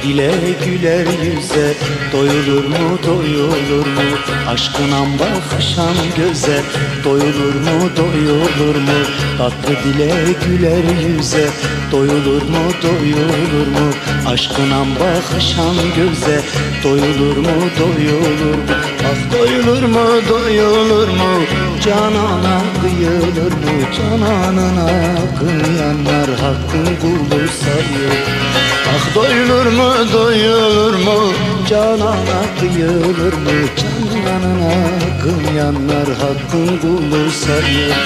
dile güler yüze, doyulur mu doyulur mu? Aşkına bakışan göze, doyulur mu doyulur mu? Tatlı dile güler yüze, doyulur mu doyulur mu? Aşkına bakışan göze, doyulur mu doyulur mu? Ah doyulur mu doyulur mu? Canana kıyılır mı? Cananına kıyanlar hakkın kulu sayılır. Ah doyulur mu doyulur mu? Canana kıyılır mı? Cananına kıyanlar hakkın kulu sayılır.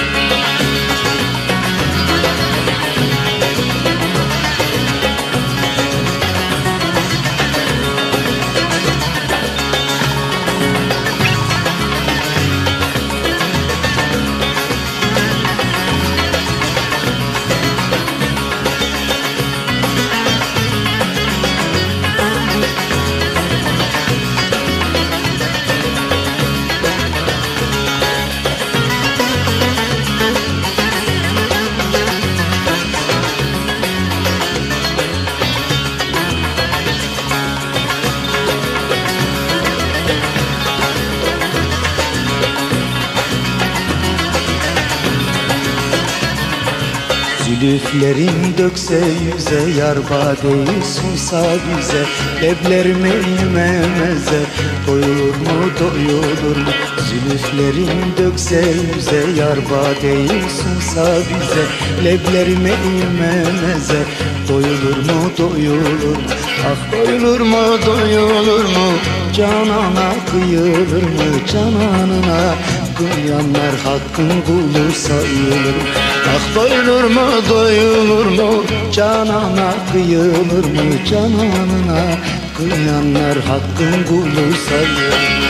Zülüflerin dökse yüze, yar badeyi sunsa bize, leblerime yememeze, doyulur mu doyulur mu? Zülüflerin dökse yüze, yar badeyi sunsa bize, leblerime yememeze, doyulur mu doyulur mu? Ah doyulur mu doyulur mu? Canana kıyılır mı? Cananına kıyanlar hakkın kulu sayılır. Ah doyulur mu doyulur mu? Canana kıyılır mı? Cananına kıyanlar hakkın kulu sayılır.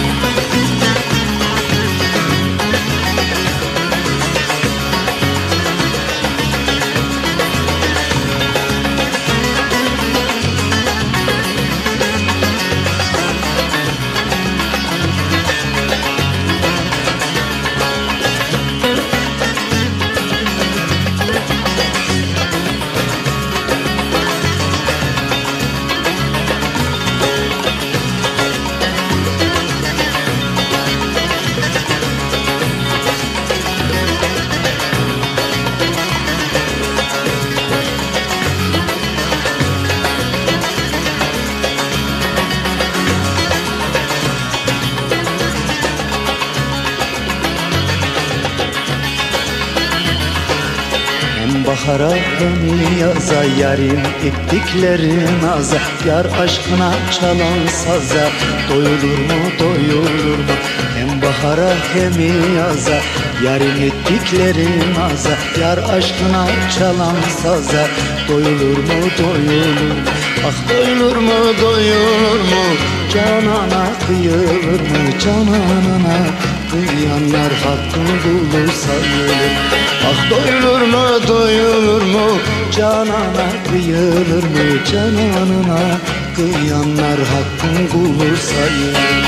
Bahara hem yaza, yarim ettiklerin aza, yar aşkına çalan saza, doyulur mu doyulur mu? Hem bahara hem yaza, yarim ettiklerin aza, yar aşkına çalan saza, doyulur mu doyulur mu? Ah doyulur mu doyulur mu? Canana kıyılır mı? Cananına kıyanlar hakkın kulu sayılır. Ah doyulur mu doyulur mu? Canana kıyılır mı? Cananına kıyanlar hakkın kulu sayılır.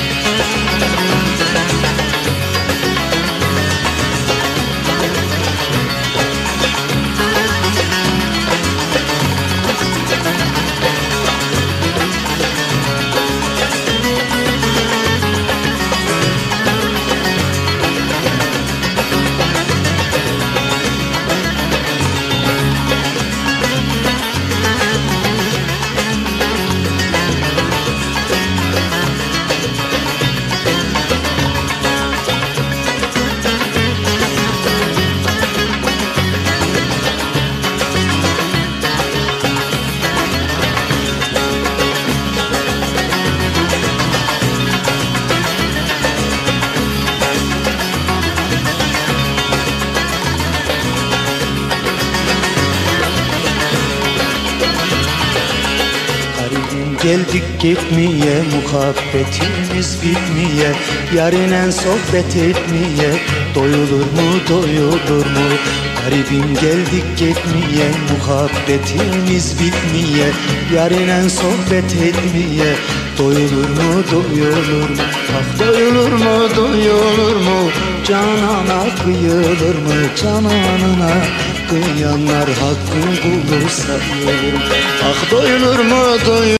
Geldik gitmeye, muhabbetimiz bitmeye, yarinen sohbet etmeye, doyulur mu doyulur mu? Garibim geldik gitmeye, muhabbetimiz bitmeye, yarinen sohbet etmeye, doyulur mu doyulur mu? Ah doyulur mu doyulur mu? Canana kıyılır mı? Cananına kıyanlar hakkın kulu sayılır. Ah doyulur mu doyulur